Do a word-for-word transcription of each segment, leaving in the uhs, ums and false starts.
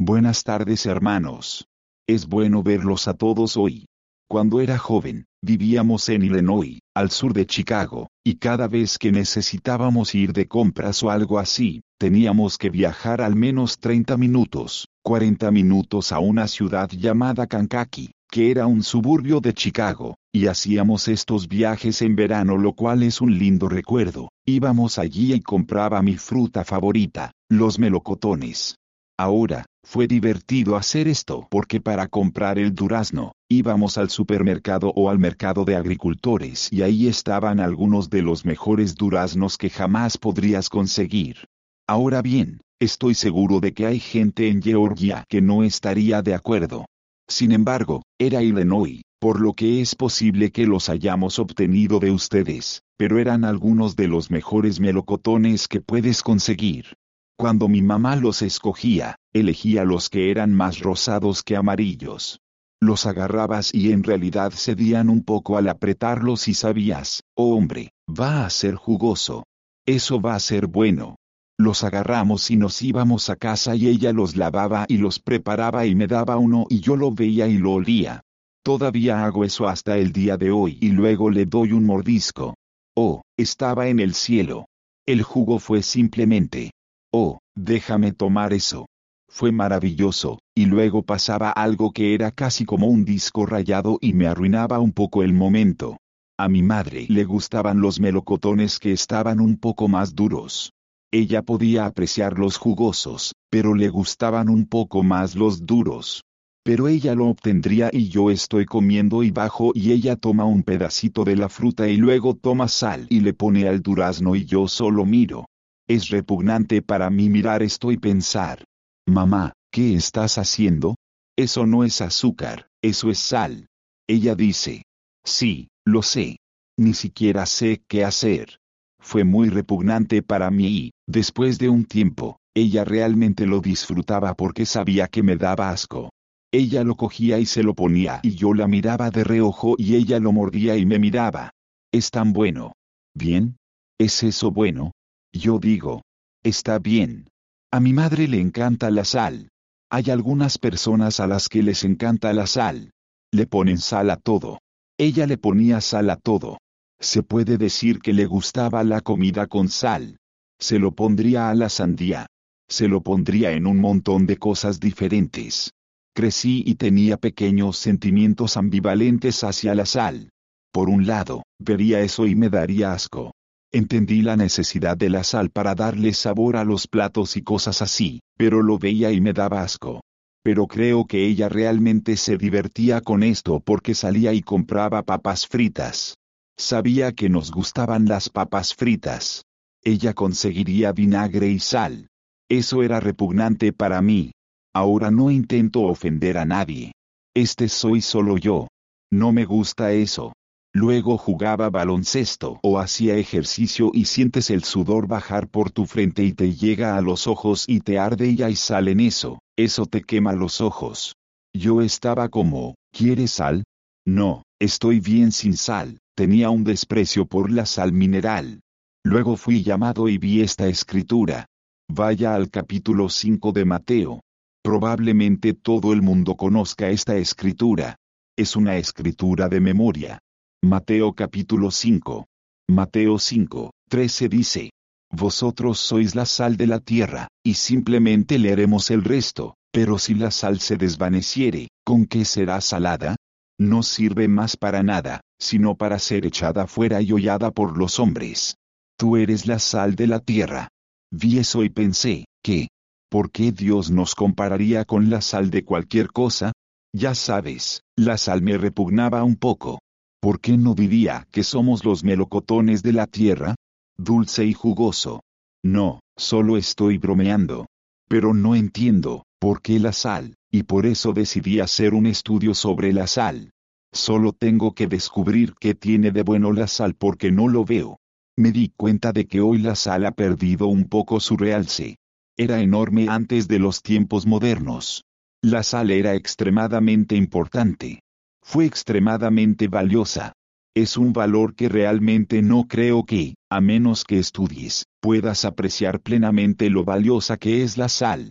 Buenas tardes, hermanos. Es bueno verlos a todos hoy. Cuando era joven, vivíamos en Illinois, al sur de Chicago, y cada vez que necesitábamos ir de compras o algo así, teníamos que viajar al menos treinta minutos, cuarenta minutos a una ciudad llamada Kankakee, que era un suburbio de Chicago, y hacíamos estos viajes en verano, lo cual es un lindo recuerdo. Íbamos allí y compraba mi fruta favorita, los melocotones. Ahora, fue divertido hacer esto porque para comprar el durazno, íbamos al supermercado o al mercado de agricultores y ahí estaban algunos de los mejores duraznos que jamás podrías conseguir. Ahora bien, estoy seguro de que hay gente en Georgia que no estaría de acuerdo. Sin embargo, era Illinois, por lo que es posible que los hayamos obtenido de ustedes, pero eran algunos de los mejores melocotones que puedes conseguir. Cuando mi mamá los escogía, elegía los que eran más rosados que amarillos. Los agarrabas y en realidad cedían un poco al apretarlos y sabías, oh hombre, va a ser jugoso. Eso va a ser bueno. Los agarramos y nos íbamos a casa y ella los lavaba y los preparaba y me daba uno y yo lo veía y lo olía. Todavía hago eso hasta el día de hoy y luego le doy un mordisco. Oh, estaba en el cielo. El jugo fue simplemente... Oh, déjame tomar eso. Fue maravilloso, y luego pasaba algo que era casi como un disco rayado y me arruinaba un poco el momento. A mi madre le gustaban los melocotones que estaban un poco más duros. Ella podía apreciar los jugosos, pero le gustaban un poco más los duros. Pero ella lo obtendría y yo estoy comiendo y bajo y ella toma un pedacito de la fruta y luego toma sal y le pone al durazno y yo solo miro. Es repugnante para mí mirar esto y pensar, mamá, ¿qué estás haciendo? Eso no es azúcar, eso es sal. Ella dice, sí, lo sé. Ni siquiera sé qué hacer. Fue muy repugnante para mí y, después de un tiempo, ella realmente lo disfrutaba porque sabía que me daba asco. Ella lo cogía y se lo ponía y yo la miraba de reojo y ella lo mordía y me miraba. Es tan bueno. ¿Bien? ¿Es eso bueno? Yo digo, está bien. A mi madre le encanta la sal. Hay algunas personas a las que les encanta la sal. Le ponen sal a todo. Ella le ponía sal a todo. Se puede decir que le gustaba la comida con sal. Se lo pondría a la sandía. Se lo pondría en un montón de cosas diferentes. Crecí y tenía pequeños sentimientos ambivalentes hacia la sal. Por un lado, vería eso y me daría asco. Entendí la necesidad de la sal para darle sabor a los platos y cosas así, pero lo veía y me daba asco. Pero creo que ella realmente se divertía con esto porque salía y compraba papas fritas. Sabía que nos gustaban las papas fritas. Ella conseguiría vinagre y sal. Eso era repugnante para mí. Ahora no intento ofender a nadie. Este soy solo yo. No me gusta eso. Luego jugaba baloncesto o hacía ejercicio y sientes el sudor bajar por tu frente y te llega a los ojos y te arde y hay sal en eso, eso te quema los ojos. Yo estaba como, ¿quieres sal? No, estoy bien sin sal, tenía un desprecio por la sal mineral. Luego fui llamado y vi esta escritura. Vaya al capítulo cinco de Mateo. Probablemente todo el mundo conozca esta escritura. Es una escritura de memoria. Mateo capítulo cinco. Mateo cinco, trece dice, vosotros sois la sal de la tierra, y simplemente leeremos el resto, pero si la sal se desvaneciere, ¿con qué será salada? No sirve más para nada, sino para ser echada fuera y hollada por los hombres. Tú eres la sal de la tierra. Vi eso y pensé, ¿qué? ¿Por qué Dios nos compararía con la sal de cualquier cosa? Ya sabes, la sal me repugnaba un poco. ¿Por qué no diría que somos los melocotones de la tierra? Dulce y jugoso. No, solo estoy bromeando. Pero no entiendo, ¿por qué la sal? Y por eso decidí hacer un estudio sobre la sal. Solo tengo que descubrir qué tiene de bueno la sal porque no lo veo. Me di cuenta de que hoy la sal ha perdido un poco su realce. Era enorme antes de los tiempos modernos. La sal era extremadamente importante. Fue extremadamente valiosa. Es un valor que realmente no creo que, a menos que estudies, puedas apreciar plenamente lo valiosa que es la sal.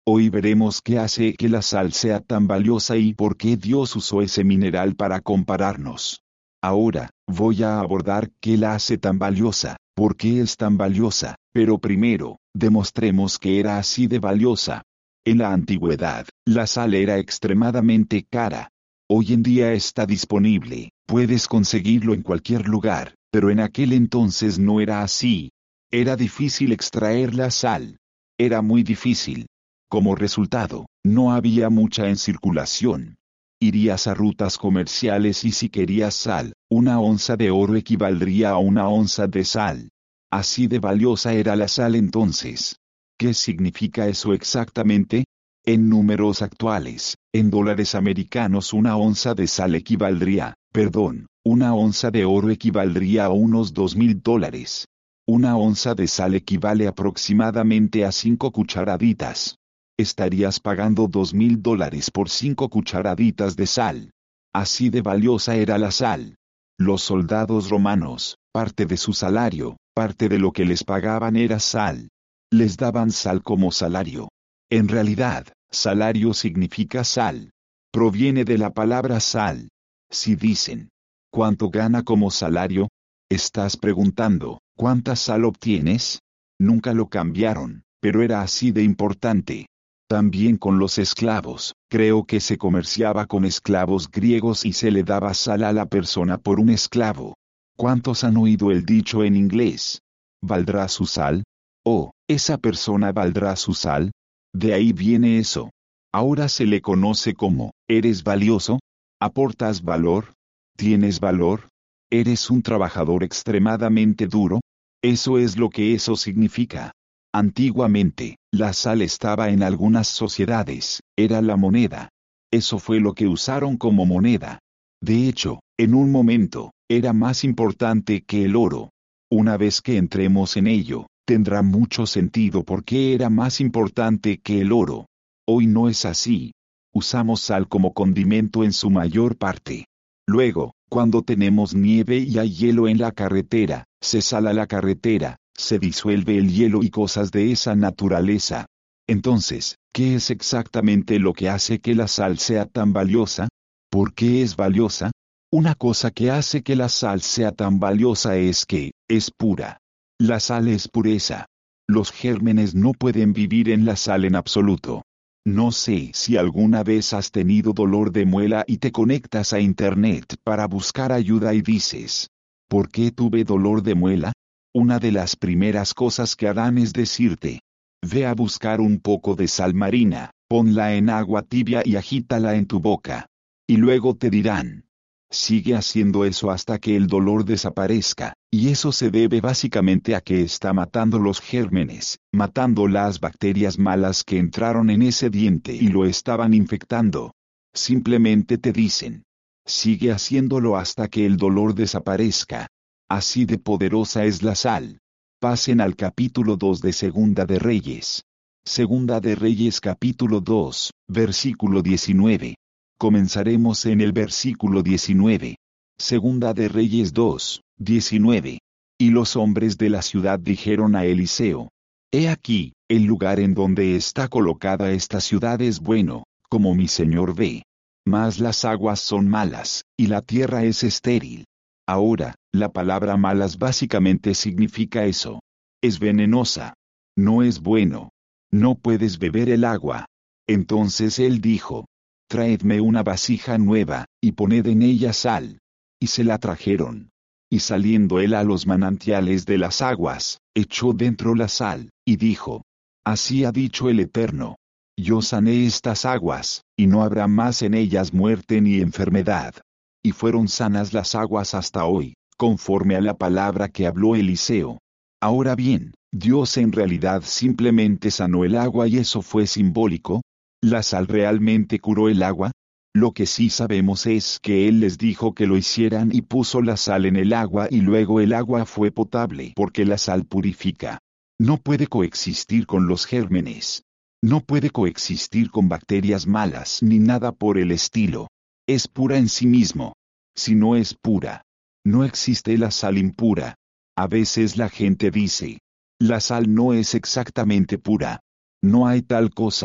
Hoy veremos qué hace que la sal sea tan valiosa y por qué Dios usó ese mineral para compararnos. Ahora, voy a abordar qué la hace tan valiosa, por qué es tan valiosa, pero primero, demostremos que era así de valiosa. En la antigüedad, la sal era extremadamente cara. Hoy en día está disponible, puedes conseguirlo en cualquier lugar, pero en aquel entonces no era así. Era difícil extraer la sal. Era muy difícil. Como resultado, no había mucha en circulación. Irías a rutas comerciales y si querías sal, una onza de oro equivaldría a una onza de sal. Así de valiosa era la sal entonces. ¿Qué significa eso exactamente? En números actuales, en dólares americanos una onza de sal equivaldría, perdón, una onza de oro equivaldría a unos dos mil dólares. Una onza de sal equivale aproximadamente a cinco cucharaditas. Estarías pagando dos mil dólares por cinco cucharaditas de sal. Así de valiosa era la sal. Los soldados romanos, parte de su salario, parte de lo que les pagaban era sal. Les daban sal como salario. En realidad, salario significa sal. Proviene de la palabra sal. Si dicen, ¿cuánto gana como salario? Estás preguntando, ¿cuánta sal obtienes? Nunca lo cambiaron, pero era así de importante. También con los esclavos, creo que se comerciaba con esclavos griegos y se le daba sal a la persona por un esclavo. ¿Cuántos han oído el dicho en inglés? ¿Valdrá su sal? ¿O, esa persona valdrá su sal? De ahí viene eso. Ahora se le conoce como, ¿eres valioso? ¿Aportas valor? ¿Tienes valor? ¿Eres un trabajador extremadamente duro? Eso es lo que eso significa. Antiguamente, la sal estaba en algunas sociedades, era la moneda. Eso fue lo que usaron como moneda. De hecho, en un momento, era más importante que el oro. Una vez que entremos en ello, tendrá mucho sentido por qué era más importante que el oro. Hoy no es así. Usamos sal como condimento en su mayor parte. Luego, cuando tenemos nieve y hay hielo en la carretera, se sala la carretera, se disuelve el hielo y cosas de esa naturaleza. Entonces, ¿qué es exactamente lo que hace que la sal sea tan valiosa? ¿Por qué es valiosa? Una cosa que hace que la sal sea tan valiosa es que, es pura. La sal es pureza. Los gérmenes no pueden vivir en la sal en absoluto. No sé si alguna vez has tenido dolor de muela y te conectas a internet para buscar ayuda y dices, ¿por qué tuve dolor de muela? Una de las primeras cosas que harán es decirte, ve a buscar un poco de sal marina, ponla en agua tibia y agítala en tu boca. Y luego te dirán, sigue haciendo eso hasta que el dolor desaparezca, y eso se debe básicamente a que está matando los gérmenes, matando las bacterias malas que entraron en ese diente y lo estaban infectando. Simplemente te dicen, sigue haciéndolo hasta que el dolor desaparezca. Así de poderosa es la sal. Pasen al capítulo dos de Segunda de Reyes. Segunda de Reyes capítulo dos, versículo diecinueve. Comenzaremos en el versículo diecinueve. Segunda de Reyes dos, diecinueve. Y los hombres de la ciudad dijeron a Eliseo, he aquí, el lugar en donde está colocada esta ciudad es bueno, como mi señor ve. Mas las aguas son malas, y la tierra es estéril. Ahora, la palabra malas básicamente significa eso. Es venenosa. No es bueno. No puedes beber el agua. Entonces él dijo, traedme una vasija nueva, y poned en ella sal. Y se la trajeron. Y saliendo él a los manantiales de las aguas, echó dentro la sal, y dijo, así ha dicho el Eterno. Yo sané estas aguas, y no habrá más en ellas muerte ni enfermedad. Y fueron sanas las aguas hasta hoy, conforme a la palabra que habló Eliseo. Ahora bien, Dios en realidad simplemente sanó el agua y eso fue simbólico. ¿La sal realmente curó el agua? Lo que sí sabemos es que Él les dijo que lo hicieran y puso la sal en el agua y luego el agua fue potable porque la sal purifica. No puede coexistir con los gérmenes. No puede coexistir con bacterias malas ni nada por el estilo. Es pura en sí mismo. Si no es pura, no existe la sal impura. A veces la gente dice, la sal no es exactamente pura. No hay tal cosa.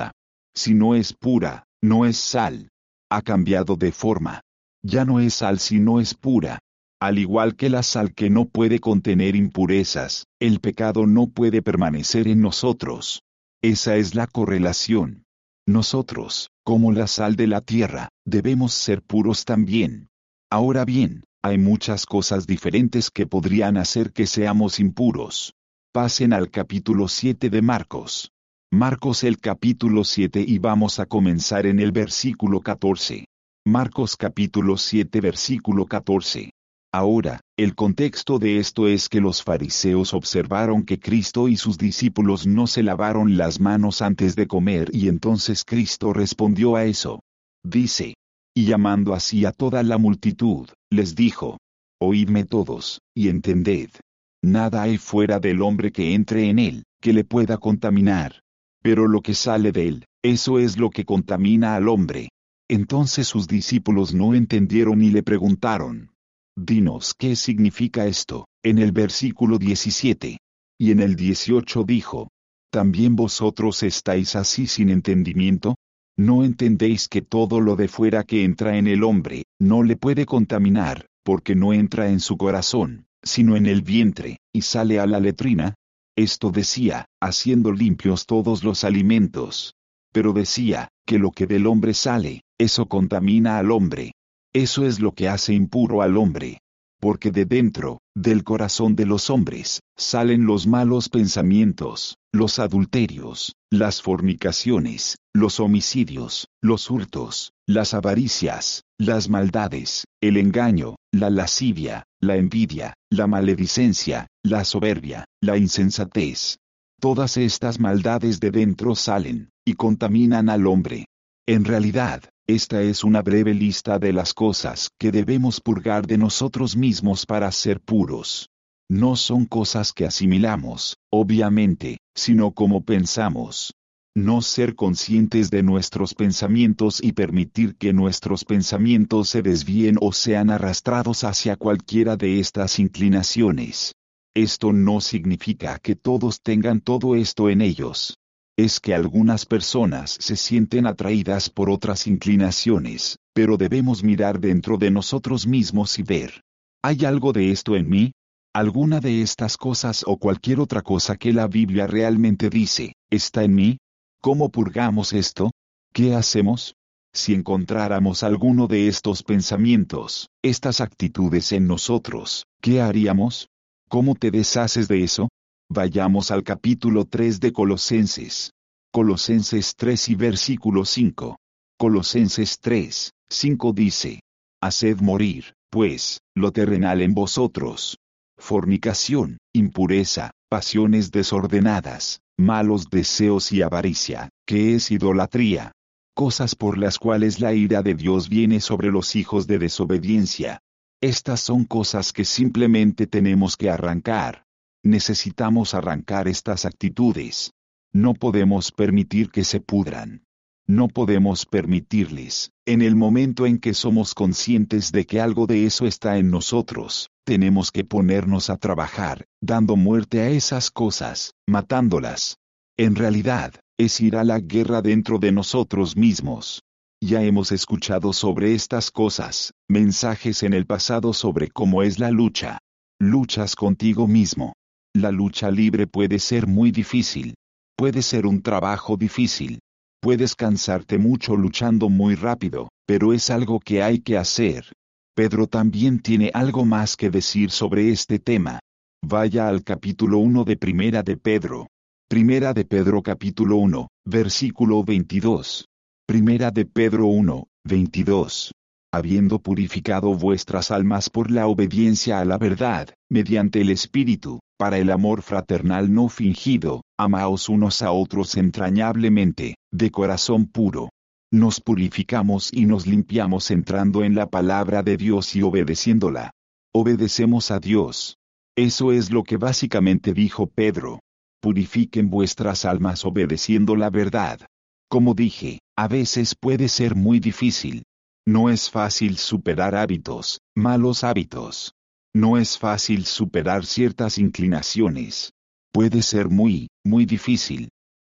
Si no es pura, no es sal. Ha cambiado de forma. Ya no es sal si no es pura. Al igual que la sal que no puede contener impurezas, el pecado no puede permanecer en nosotros. Esa es la correlación. Nosotros, como la sal de la tierra, debemos ser puros también. Ahora bien, hay muchas cosas diferentes que podrían hacer que seamos impuros. Pasen al capítulo siete de Marcos. Marcos el capítulo siete y vamos a comenzar en el versículo catorce. Marcos capítulo siete versículo catorce. Ahora, el contexto de esto es que los fariseos observaron que Cristo y sus discípulos no se lavaron las manos antes de comer y entonces Cristo respondió a eso. Dice, y llamando así a toda la multitud, les dijo, oídme todos, y entended. Nada hay fuera del hombre que entre en él, que le pueda contaminar. Pero lo que sale de él, eso es lo que contamina al hombre. Entonces sus discípulos no entendieron y le preguntaron, dinos qué significa esto, en el versículo diecisiete. Y en el dieciocho dijo, ¿también vosotros estáis así sin entendimiento? ¿No entendéis que todo lo de fuera que entra en el hombre, no le puede contaminar, porque no entra en su corazón, sino en el vientre, y sale a la letrina? Esto decía, haciendo limpios todos los alimentos. Pero decía, que lo que del hombre sale, eso contamina al hombre. Eso es lo que hace impuro al hombre. Porque de dentro, del corazón de los hombres, salen los malos pensamientos, los adulterios, las fornicaciones, los homicidios, los hurtos, las avaricias, las maldades, el engaño, la lascivia, la envidia, la maledicencia, la soberbia, la insensatez. Todas estas maldades de dentro salen, y contaminan al hombre. En realidad, esta es una breve lista de las cosas que debemos purgar de nosotros mismos para ser puros. No son cosas que asimilamos, obviamente, sino como pensamos. No ser conscientes de nuestros pensamientos y permitir que nuestros pensamientos se desvíen o sean arrastrados hacia cualquiera de estas inclinaciones. Esto no significa que todos tengan todo esto en ellos. Es que algunas personas se sienten atraídas por otras inclinaciones, pero debemos mirar dentro de nosotros mismos y ver, ¿hay algo de esto en mí? ¿Alguna de estas cosas o cualquier otra cosa que la Biblia realmente dice, está en mí? ¿Cómo purgamos esto? ¿Qué hacemos? Si encontráramos alguno de estos pensamientos, estas actitudes en nosotros, ¿qué haríamos? ¿Cómo te deshaces de eso? Vayamos al capítulo tres de Colosenses. Colosenses tres y versículo cinco. Colosenses tres, cinco dice, haced morir, pues, lo terrenal en vosotros. Fornicación, impureza, pasiones desordenadas, malos deseos y avaricia, que es idolatría. Cosas por las cuales la ira de Dios viene sobre los hijos de desobediencia. Estas son cosas que simplemente tenemos que arrancar. Necesitamos arrancar estas actitudes. No podemos permitir que se pudran. No podemos permitirles, en el momento en que somos conscientes de que algo de eso está en nosotros, tenemos que ponernos a trabajar, dando muerte a esas cosas, matándolas. En realidad, es ir a la guerra dentro de nosotros mismos. Ya hemos escuchado sobre estas cosas, mensajes en el pasado sobre cómo es la lucha. Luchas contigo mismo. La lucha libre puede ser muy difícil. Puede ser un trabajo difícil. Puedes cansarte mucho luchando muy rápido, pero es algo que hay que hacer. Pedro también tiene algo más que decir sobre este tema. Vaya al capítulo uno de Primera de Pedro. Primera de Pedro capítulo uno, versículo veintidós. Primera de Pedro uno, veintidós. Habiendo purificado vuestras almas por la obediencia a la verdad, mediante el Espíritu, para el amor fraternal no fingido, amaos unos a otros entrañablemente, de corazón puro. Nos purificamos y nos limpiamos entrando en la palabra de Dios y obedeciéndola. Obedecemos a Dios. Eso es lo que básicamente dijo Pedro. Purifiquen vuestras almas obedeciendo la verdad. Como dije, a veces puede ser muy difícil. No es fácil superar hábitos, malos hábitos. No es fácil superar ciertas inclinaciones. Puede ser muy, muy difícil.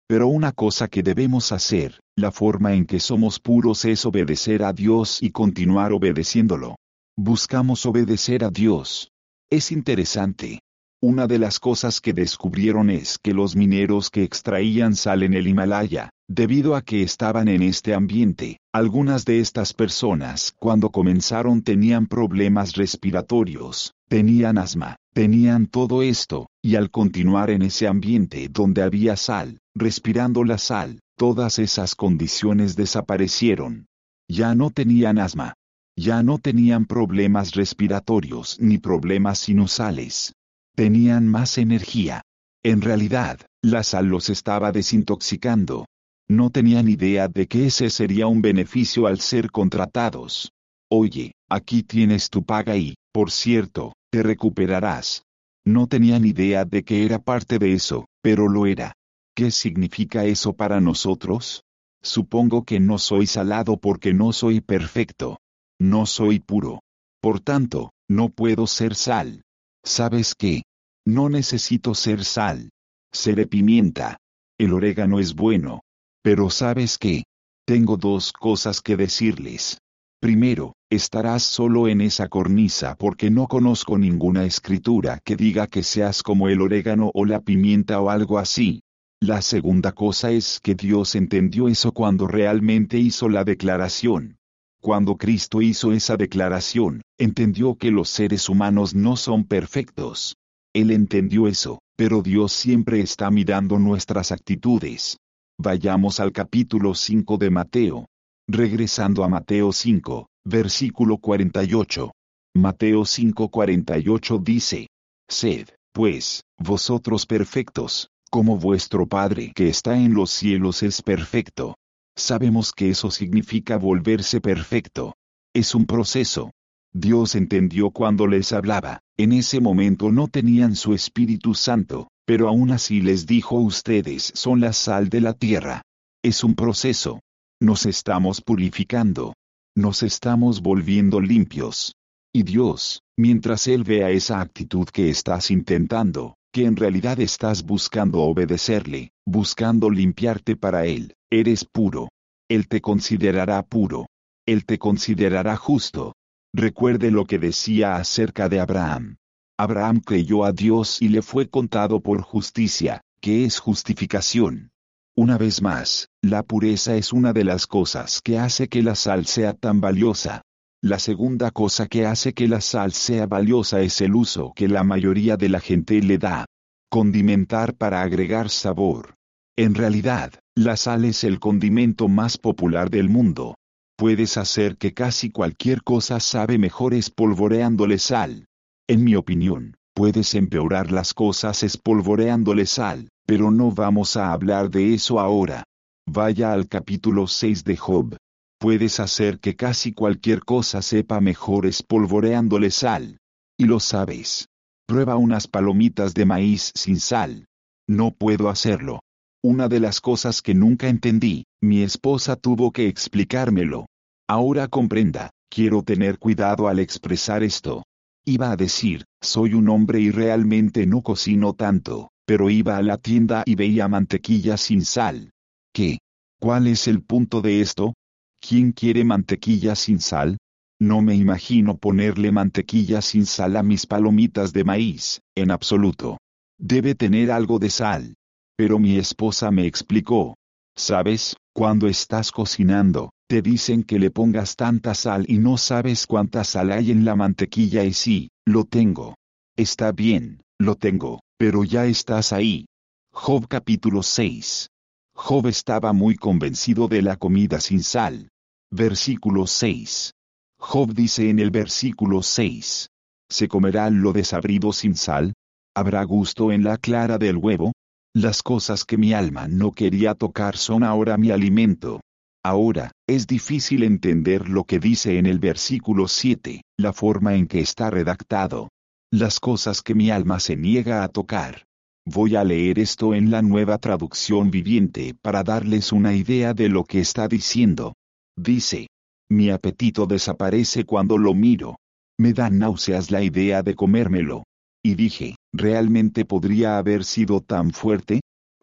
Pero una cosa que debemos hacer, la forma en que somos puros es obedecer a Dios y continuar obedeciéndolo. Buscamos obedecer a Dios. Es interesante. Una de las cosas que descubrieron es que los mineros que extraían sal en el Himalaya, debido a que estaban en este ambiente, algunas de estas personas cuando comenzaron tenían problemas respiratorios, tenían asma, tenían todo esto, y al continuar en ese ambiente donde había sal, respirando la sal, todas esas condiciones desaparecieron. Ya no tenían asma. Ya no tenían problemas respiratorios ni problemas sinusales. Tenían más energía. En realidad, la sal los estaba desintoxicando. No tenían idea de que ese sería un beneficio al ser contratados. Oye, aquí tienes tu paga y, por cierto, te recuperarás. No tenían idea de que era parte de eso, pero lo era. ¿Qué significa eso para nosotros? Supongo que no soy salado porque no soy perfecto. No soy puro. Por tanto, no puedo ser sal. ¿Sabes qué? No necesito ser sal. Seré pimienta. El orégano es bueno. Pero ¿sabes qué? Tengo dos cosas que decirles. Primero, estarás solo en esa cornisa porque no conozco ninguna escritura que diga que seas como el orégano o la pimienta o algo así. La segunda cosa es que Dios entendió eso cuando realmente hizo la declaración. Cuando Cristo hizo esa declaración, entendió que los seres humanos no son perfectos. Él entendió eso, pero Dios siempre está mirando nuestras actitudes. Vayamos al capítulo cinco de Mateo. Regresando a Mateo cinco, versículo cuarenta y ocho. Mateo cinco cuarenta y ocho dice: Sed, pues, vosotros perfectos, como vuestro Padre que está en los cielos es perfecto. Sabemos que eso significa volverse perfecto. Es un proceso. Dios entendió cuando les hablaba. En ese momento no tenían su Espíritu Santo, pero aún así les dijo: ustedes son la sal de la tierra. Es un proceso. Nos estamos purificando. Nos estamos volviendo limpios. Y Dios, mientras Él vea esa actitud que estás intentando, que en realidad estás buscando obedecerle, buscando limpiarte para Él, eres puro. Él te considerará puro. Él te considerará justo. Recuerde lo que decía acerca de Abraham. Abraham creyó a Dios y le fue contado por justicia, que es justificación. Una vez más, la pureza es una de las cosas que hace que la sal sea tan valiosa. La segunda cosa que hace que la sal sea valiosa es el uso que la mayoría de la gente le da. Condimentar para agregar sabor. En realidad, la sal es el condimento más popular del mundo. Puedes hacer que casi cualquier cosa sabe mejor espolvoreándole sal. En mi opinión, puedes empeorar las cosas espolvoreándole sal, pero no vamos a hablar de eso ahora. Vaya al capítulo seis de Job. Puedes hacer que casi cualquier cosa sepa mejor espolvoreándole sal. Y lo sabes. Prueba unas palomitas de maíz sin sal. No puedo hacerlo. Una de las cosas que nunca entendí, mi esposa tuvo que explicármelo. Ahora comprenda, quiero tener cuidado al expresar esto. Iba a decir, soy un hombre y realmente no cocino tanto, pero iba a la tienda y veía mantequilla sin sal. ¿Qué? ¿Cuál es el punto de esto? ¿Quién quiere mantequilla sin sal? No me imagino ponerle mantequilla sin sal a mis palomitas de maíz, en absoluto. Debe tener algo de sal. Pero mi esposa me explicó. ¿Sabes? Cuando estás cocinando, te dicen que le pongas tanta sal y no sabes cuánta sal hay en la mantequilla y sí, lo tengo. Está bien, lo tengo, pero ya estás ahí. Job capítulo seis. Job estaba muy convencido de la comida sin sal. Versículo seis. Job dice en el versículo seis. ¿Se comerá lo desabrido sin sal? ¿Habrá gusto en la clara del huevo? Las cosas que mi alma no quería tocar son ahora mi alimento. Ahora, es difícil entender lo que dice en el versículo siete, la forma en que está redactado. Las cosas que mi alma se niega a tocar. Voy a leer esto en la Nueva Traducción Viviente para darles una idea de lo que está diciendo. Dice: mi apetito desaparece cuando lo miro. Me da náuseas la idea de comérmelo. Y dije, ¿realmente podría haber sido tan fuerte?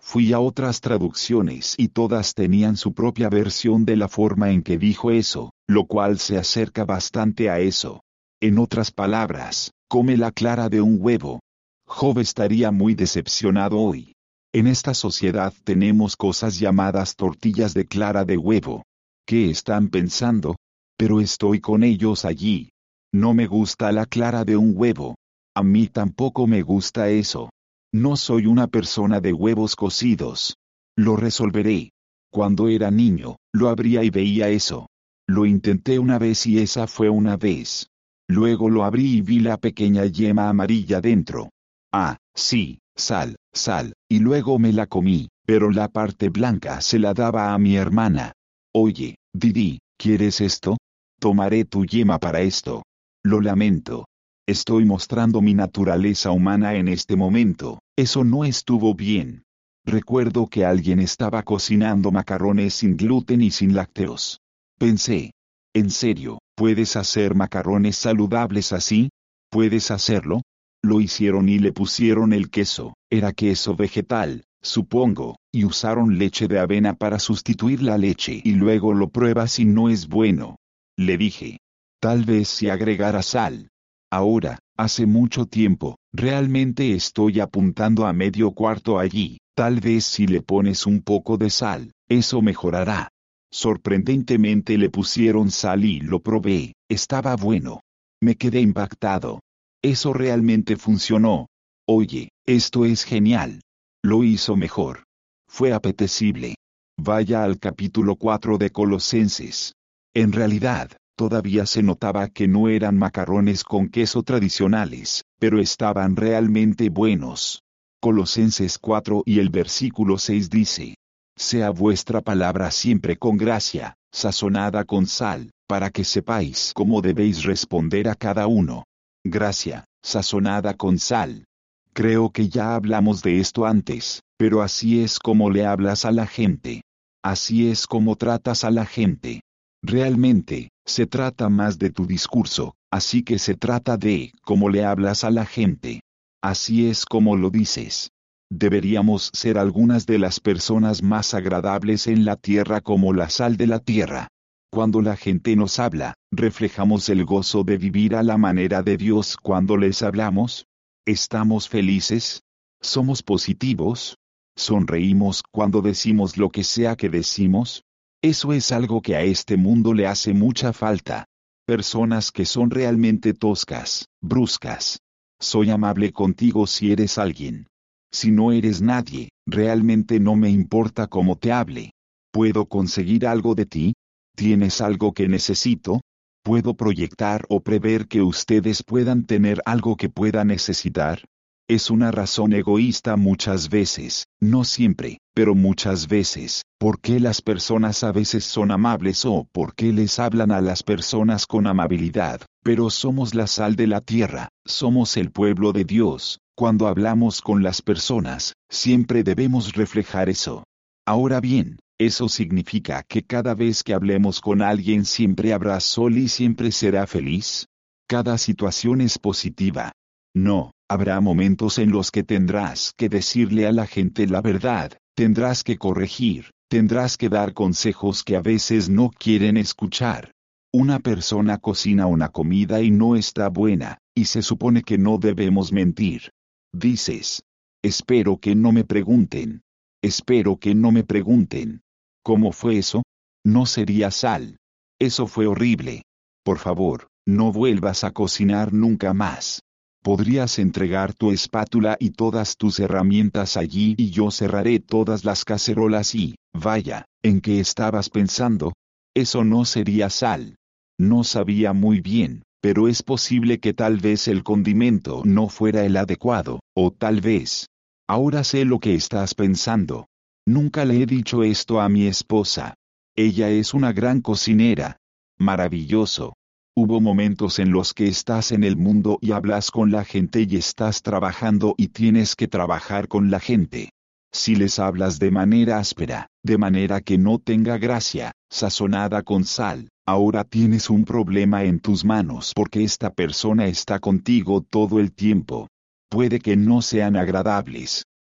Fui a otras traducciones y todas tenían su propia versión de la forma en que dijo eso, lo cual se acerca bastante a eso. En otras palabras, come la clara de un huevo. Job estaría muy decepcionado hoy. En esta sociedad tenemos cosas llamadas tortillas de clara de huevo. ¿Qué están pensando? Pero estoy con ellos allí. No me gusta la clara de un huevo. A mí tampoco me gusta eso. No soy una persona de huevos cocidos. Lo resolveré. Cuando era niño, lo abría y veía eso. Lo intenté una vez y esa fue una vez. Luego lo abrí y vi la pequeña yema amarilla dentro. Ah, sí, sal, sal, y luego me la comí, pero la parte blanca se la daba a mi hermana. Oye, Didi, ¿quieres esto? Tomaré tu yema para esto. Lo lamento. Estoy mostrando mi naturaleza humana en este momento. Eso no estuvo bien. Recuerdo que alguien estaba cocinando macarrones sin gluten y sin lácteos. Pensé, ¿en serio, puedes hacer macarrones saludables así? ¿Puedes hacerlo? Lo hicieron y le pusieron el queso. Era queso vegetal, supongo, y usaron leche de avena para sustituir la leche y luego lo pruebas y no es bueno. Le dije, tal vez si agregara sal. Ahora, hace mucho tiempo, realmente estoy apuntando a medio cuarto allí, tal vez si le pones un poco de sal, eso mejorará. Sorprendentemente le pusieron sal y lo probé, estaba bueno. Me quedé impactado. Eso realmente funcionó. Oye, esto es genial. Lo hizo mejor. Fue apetecible. Vaya al capítulo cuatro de Colosenses. En realidad, todavía se notaba que no eran macarrones con queso tradicionales, pero estaban realmente buenos. Colosenses cuatro y el versículo seis dice: sea vuestra palabra siempre con gracia, sazonada con sal, para que sepáis cómo debéis responder a cada uno. Gracia, sazonada con sal. Creo que ya hablamos de esto antes, pero así es como le hablas a la gente. Así es como tratas a la gente. Realmente, se trata más de tu discurso, así que se trata de cómo le hablas a la gente. Así es como lo dices. Deberíamos ser algunas de las personas más agradables en la tierra como la sal de la tierra. Cuando la gente nos habla, reflejamos el gozo de vivir a la manera de Dios cuando les hablamos. ¿Estamos felices? ¿Somos positivos? ¿Sonreímos cuando decimos lo que sea que decimos? Eso es algo que a este mundo le hace mucha falta. Personas que son realmente toscas, bruscas. Soy amable contigo si eres alguien. Si no eres nadie, realmente no me importa cómo te hable. ¿Puedo conseguir algo de ti? ¿Tienes algo que necesito? ¿Puedo proyectar o prever que ustedes puedan tener algo que pueda necesitar? Es una razón egoísta muchas veces, no siempre, pero muchas veces, ¿por qué las personas a veces son amables o por qué les hablan a las personas con amabilidad? Pero somos la sal de la tierra, somos el pueblo de Dios. Cuando hablamos con las personas, siempre debemos reflejar eso. Ahora bien, ¿eso significa que cada vez que hablemos con alguien siempre habrá sol y siempre será feliz? Cada situación es positiva. No, habrá momentos en los que tendrás que decirle a la gente la verdad, tendrás que corregir, tendrás que dar consejos que a veces no quieren escuchar. Una persona cocina una comida y no está buena, y se supone que no debemos mentir. Dices, espero que no me pregunten. Espero que no me pregunten. ¿Cómo fue eso? No sería sal. Eso fue horrible. Por favor, no vuelvas a cocinar nunca más. Podrías entregar tu espátula y todas tus herramientas allí y yo cerraré todas las cacerolas y, vaya, ¿en qué estabas pensando? Eso no sería sal. No sabía muy bien, pero es posible que tal vez el condimento no fuera el adecuado, o tal vez. Ahora sé lo que estás pensando. Nunca le he dicho esto a mi esposa. Ella es una gran cocinera. Maravilloso. Hubo momentos en los que estás en el mundo y hablas con la gente y estás trabajando y tienes que trabajar con la gente. Si les hablas de manera áspera, de manera que no tenga gracia, sazonada con sal, ahora tienes un problema en tus manos porque esta persona está contigo todo el tiempo. Puede que no sean agradables.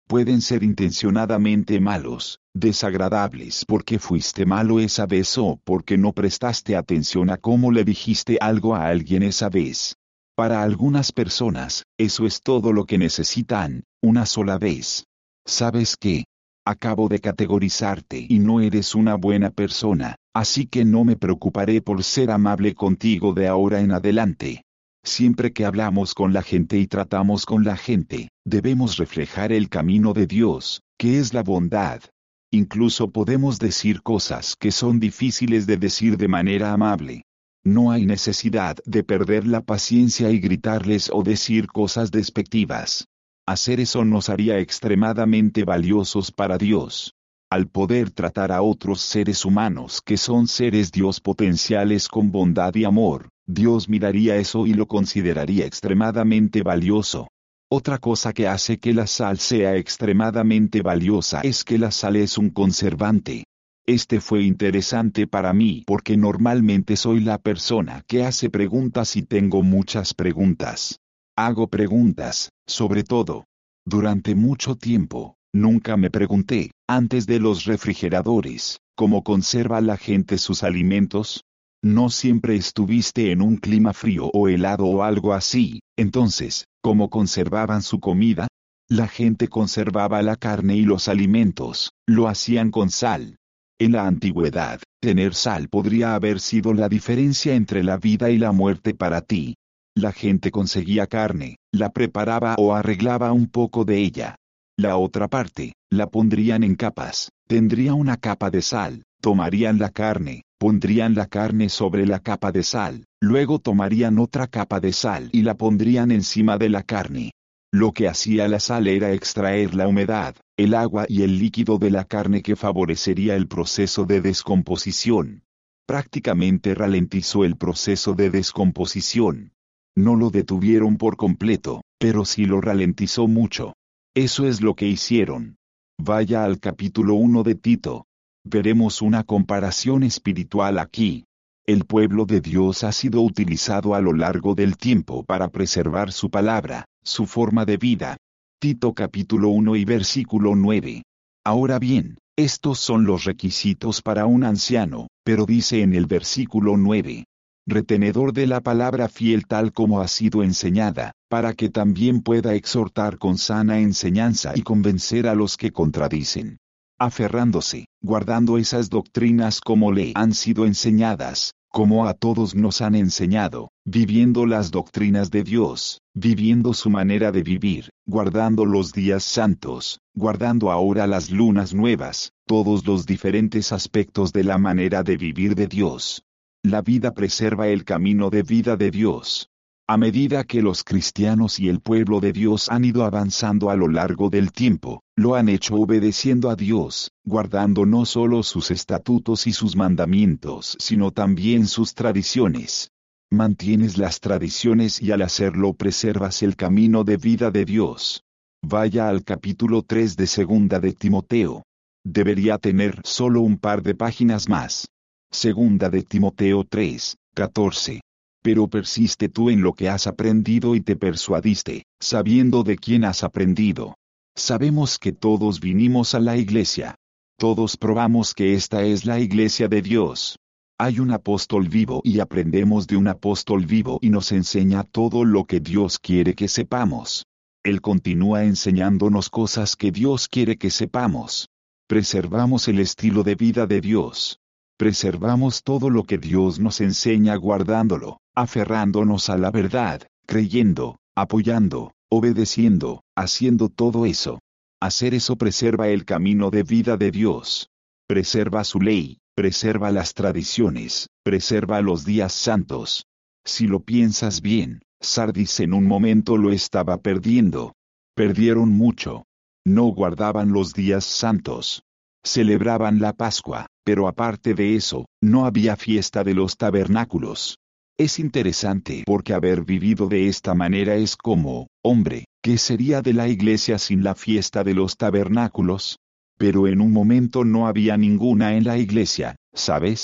Pueden ser intencionadamente malos, desagradables porque fuiste malo esa vez o porque no prestaste atención a cómo le dijiste algo a alguien esa vez. Para algunas personas, eso es todo lo que necesitan, una sola vez. ¿Sabes qué? Acabo de categorizarte y no eres una buena persona, así que no me preocuparé por ser amable contigo de ahora en adelante. Siempre que hablamos con la gente y tratamos con la gente, debemos reflejar el camino de Dios, que es la bondad. Incluso podemos decir cosas que son difíciles de decir de manera amable. No hay necesidad de perder la paciencia y gritarles o decir cosas despectivas. Hacer eso nos haría extremadamente valiosos para Dios. Al poder tratar a otros seres humanos que son seres Dios potenciales con bondad y amor, Dios miraría eso y lo consideraría extremadamente valioso. Otra cosa que hace que la sal sea extremadamente valiosa es que la sal es un conservante. Este fue interesante para mí porque normalmente soy la persona que hace preguntas y tengo muchas preguntas. Hago preguntas, sobre todo. Durante mucho tiempo, nunca me pregunté, antes de los refrigeradores, ¿cómo conserva la gente sus alimentos? No siempre estuviste en un clima frío o helado o algo así, entonces, ¿cómo conservaban su comida? La gente conservaba la carne y los alimentos, lo hacían con sal. En la antigüedad, tener sal podría haber sido la diferencia entre la vida y la muerte para ti. La gente conseguía carne, la preparaba o arreglaba un poco de ella. La otra parte, la pondrían en capas, tendría una capa de sal, tomarían la carne, pondrían la carne sobre la capa de sal, luego tomarían otra capa de sal y la pondrían encima de la carne. Lo que hacía la sal era extraer la humedad, el agua y el líquido de la carne que favorecería el proceso de descomposición. Prácticamente ralentizó el proceso de descomposición. No lo detuvieron por completo, pero sí lo ralentizó mucho. Eso es lo que hicieron. Vaya al capítulo uno de Tito. Veremos una comparación espiritual aquí. El pueblo de Dios ha sido utilizado a lo largo del tiempo para preservar su palabra, su forma de vida. Tito capítulo uno y versículo nueve. Ahora bien, estos son los requisitos para un anciano, pero dice en el versículo nueve. Retenedor de la palabra fiel tal como ha sido enseñada, para que también pueda exhortar con sana enseñanza y convencer a los que contradicen. Aferrándose, guardando esas doctrinas como le han sido enseñadas, como a todos nos han enseñado, viviendo las doctrinas de Dios, viviendo su manera de vivir, guardando los días santos, guardando ahora las lunas nuevas, todos los diferentes aspectos de la manera de vivir de Dios. La vida preserva el camino de vida de Dios. A medida que los cristianos y el pueblo de Dios han ido avanzando a lo largo del tiempo, lo han hecho obedeciendo a Dios, guardando no solo sus estatutos y sus mandamientos, sino también sus tradiciones. Mantienes las tradiciones y al hacerlo preservas el camino de vida de Dios. Vaya al capítulo tres de Segunda de Timoteo. Debería tener solo un par de páginas más. Segunda de Timoteo tres, catorce. Pero persiste tú en lo que has aprendido y te persuadiste, sabiendo de quién has aprendido. Sabemos que todos vinimos a la iglesia. Todos probamos que esta es la iglesia de Dios. Hay un apóstol vivo y aprendemos de un apóstol vivo y nos enseña todo lo que Dios quiere que sepamos. Él continúa enseñándonos cosas que Dios quiere que sepamos. Preservamos el estilo de vida de Dios. Preservamos todo lo que Dios nos enseña guardándolo, aferrándonos a la verdad, creyendo, apoyando, obedeciendo, haciendo todo eso. Hacer eso preserva el camino de vida de Dios. Preserva su ley, preserva las tradiciones, preserva los días santos. Si lo piensas bien, Sardis en un momento lo estaba perdiendo. Perdieron mucho. No guardaban los días santos. Celebraban la Pascua, pero aparte de eso, no había fiesta de los tabernáculos. Es interesante porque haber vivido de esta manera es como, hombre, ¿qué sería de la iglesia sin la fiesta de los tabernáculos? Pero en un momento no había ninguna en la iglesia, ¿sabes?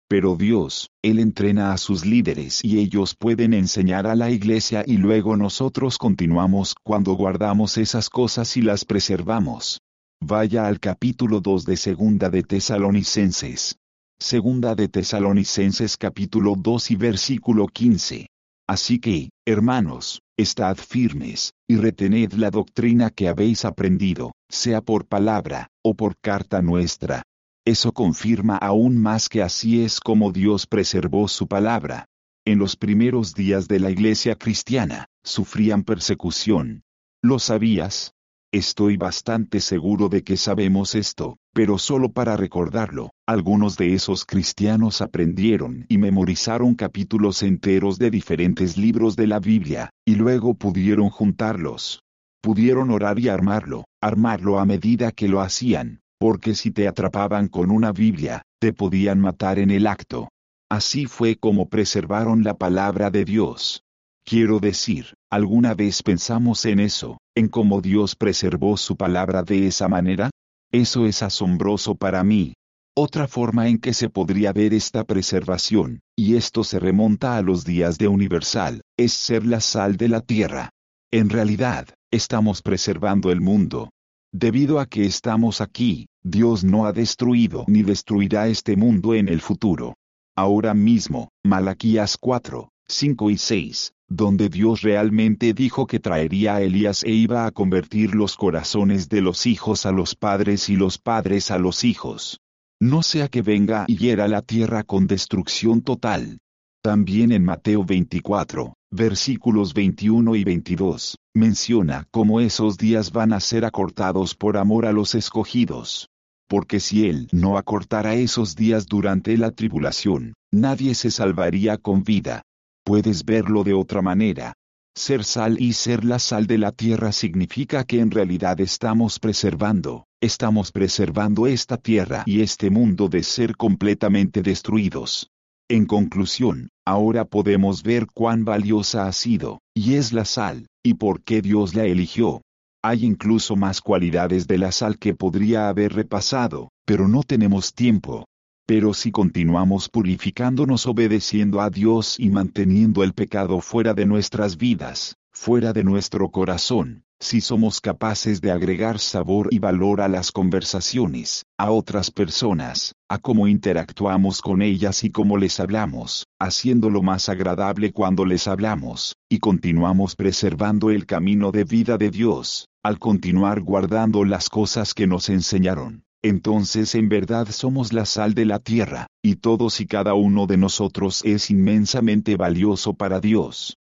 Pero Dios, Él entrena a sus líderes y ellos pueden enseñar a la iglesia y luego nosotros continuamos cuando guardamos esas cosas y las preservamos. Vaya al capítulo dos de Segunda de Tesalonicenses. Segunda de Tesalonicenses capítulo dos y versículo quince. Así que, hermanos, estad firmes, y retened la doctrina que habéis aprendido, sea por palabra, o por carta nuestra. Eso confirma aún más que así es como Dios preservó su palabra. En los primeros días de la iglesia cristiana, sufrían persecución. ¿Lo sabías? Estoy bastante seguro de que sabemos esto, pero solo para recordarlo, algunos de esos cristianos aprendieron y memorizaron capítulos enteros de diferentes libros de la Biblia, y luego pudieron juntarlos. Pudieron orar y armarlo, armarlo a medida que lo hacían, porque si te atrapaban con una Biblia, te podían matar en el acto. Así fue como preservaron la palabra de Dios. Quiero decir, ¿alguna vez pensamos en eso, en cómo Dios preservó su palabra de esa manera? Eso es asombroso para mí. Otra forma en que se podría ver esta preservación, y esto se remonta a los días de Universal, es ser la sal de la tierra. En realidad, estamos preservando el mundo. Debido a que estamos aquí, Dios no ha destruido ni destruirá este mundo en el futuro. Ahora mismo, Malaquías cuatro, cinco y seis, donde Dios realmente dijo que traería a Elías e iba a convertir los corazones de los hijos a los padres y los padres a los hijos. No sea que venga y hiera la tierra con destrucción total. También en Mateo veinticuatro, versículos veintiuno y veintidós, menciona cómo esos días van a ser acortados por amor a los escogidos. Porque si Él no acortara esos días durante la tribulación, nadie se salvaría con vida. Puedes verlo de otra manera. Ser sal y ser la sal de la tierra significa que en realidad estamos preservando, estamos preservando esta tierra y este mundo de ser completamente destruidos. En conclusión, ahora podemos ver cuán valiosa ha sido, y es la sal, y por qué Dios la eligió. Hay incluso más cualidades de la sal que podría haber repasado, pero no tenemos tiempo. Pero si continuamos purificándonos obedeciendo a Dios y manteniendo el pecado fuera de nuestras vidas, fuera de nuestro corazón, si somos capaces de agregar sabor y valor a las conversaciones, a otras personas, a cómo interactuamos con ellas y cómo les hablamos, haciéndolo más agradable cuando les hablamos, y continuamos preservando el camino de vida de Dios, al continuar guardando las cosas que nos enseñaron, entonces en verdad somos la sal de la tierra, y todos y cada uno de nosotros es inmensamente valioso para Dios.